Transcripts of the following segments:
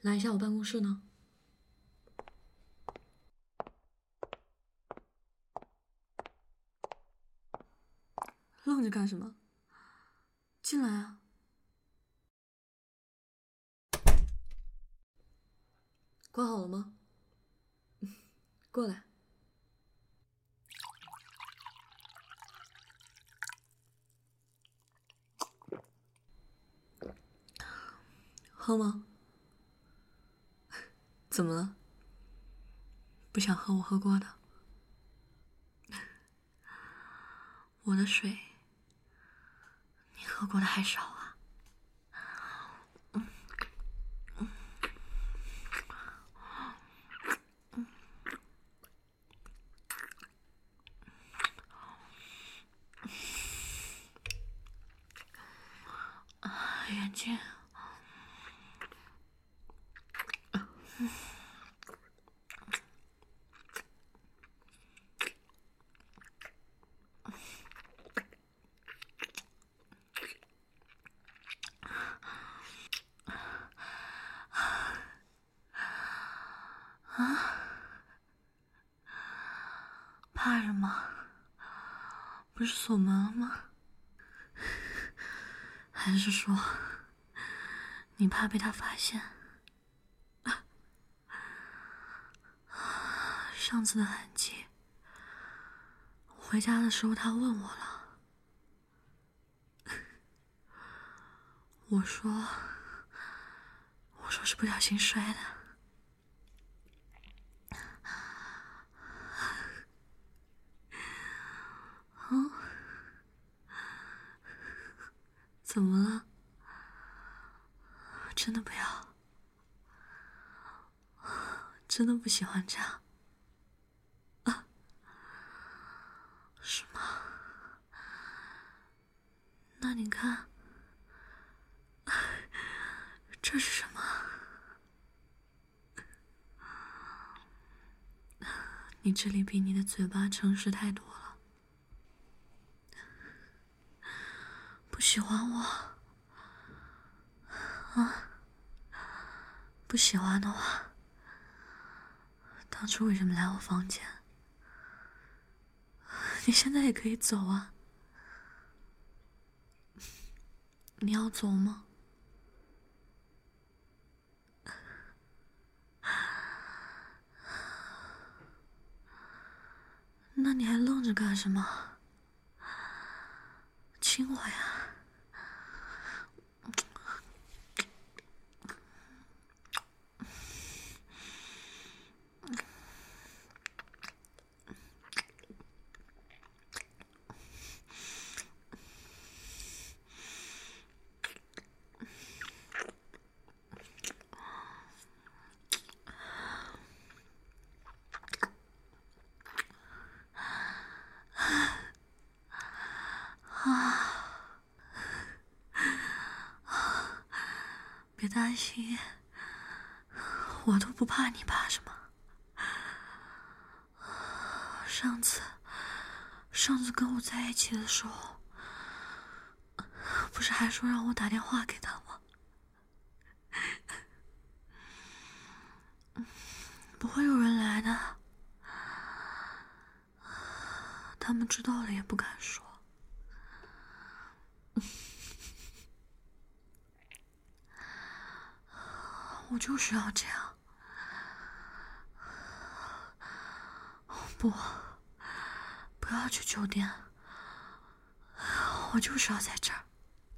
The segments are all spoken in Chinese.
来一下我办公室呢？愣着干什么？进来啊！关好了吗？过来。喝吗？怎么了？不想喝我喝过的？我的水，你喝过的还少啊？眼睛。怕什么？不是锁门了吗？还是说你怕被他发现？上次的痕迹，回家的时候他问我了，我说是不小心摔的。怎么了？真的不要？真的不喜欢这样？是吗？那你看，这是什么？你这里比你的嘴巴诚实太多了。不喜欢我？不喜欢的话，当初为什么来我房间？你现在也可以走啊。你要走吗？那你还愣着干什么？亲我呀！别担心，我都不怕，你怕什么？上次跟我在一起的时候，不是还说让我打电话给他吗？不会有人来的，他们知道了也不敢说。我就是要这样。不要去酒店，我就是要在这儿。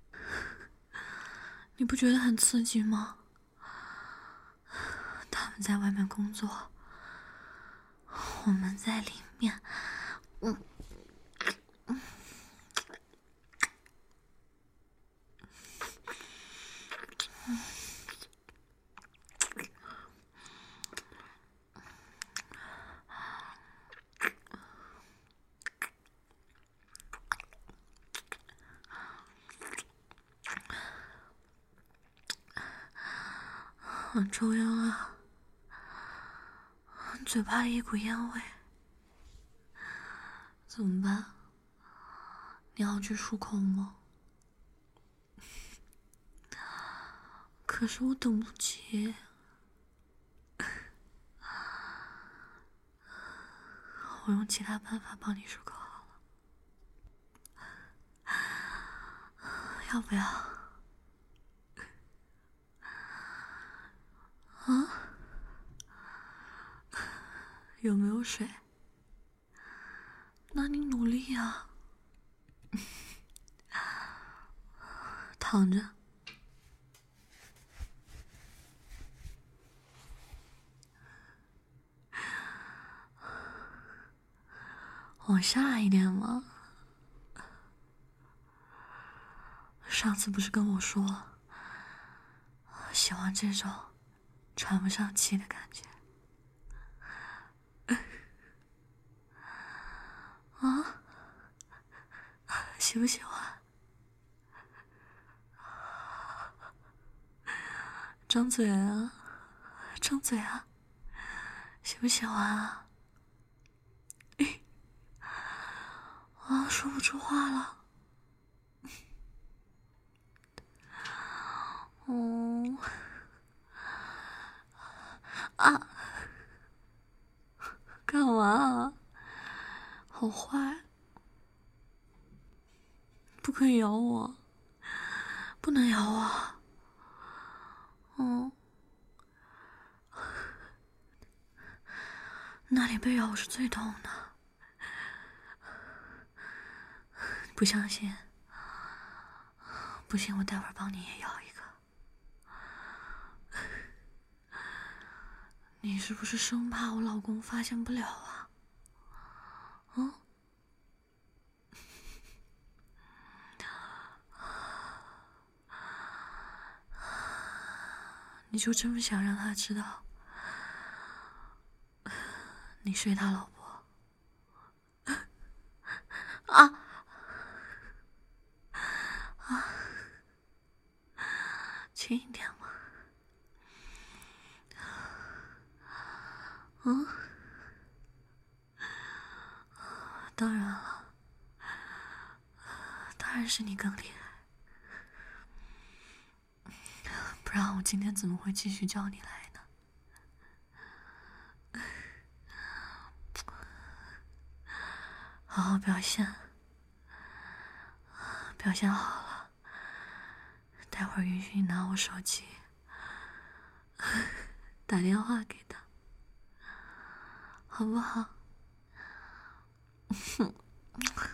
你不觉得很刺激吗？他们在外面工作，我们在里面。抽烟啊，嘴巴里一股烟味，怎么办？你要去漱口吗？可是我等不及。 我用其他办法帮你漱口好了，要不要？啊？有没有水？那你努力啊，躺着。往下一点嘛。上次不是跟我说，喜欢这种喘不上气的感觉？啊？喜不喜欢？张嘴啊，张嘴啊，喜不喜欢啊？啊，说不出话了。哦，啊，干嘛啊？好坏，不可以咬我，不能咬我。嗯，那里被咬是最痛的。不相信？不信我待会儿帮你也咬一个。你是不是生怕我老公发现不了啊？嗯？你就这么想让他知道你睡他老婆？啊！轻一点嘛。嗯？当然了，当然是你更厉害，不然我今天怎么会继续叫你来呢？好好表现，表现好了，待会儿允许你拿我手机打电话给他，好不好？